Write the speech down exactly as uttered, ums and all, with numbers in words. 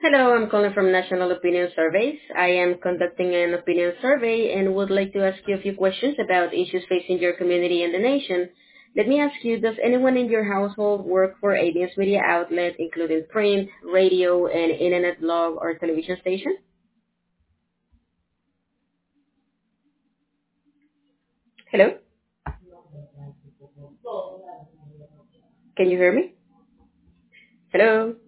Hello, I'm calling from National Opinion Surveys. I am conducting an opinion survey and would like to ask you a few questions about issues facing your community and the nation. Let me ask you, does anyone in your household work for a news media outlet, including print, radio, and internet blog or television station? Hello? Can you hear me? Hello?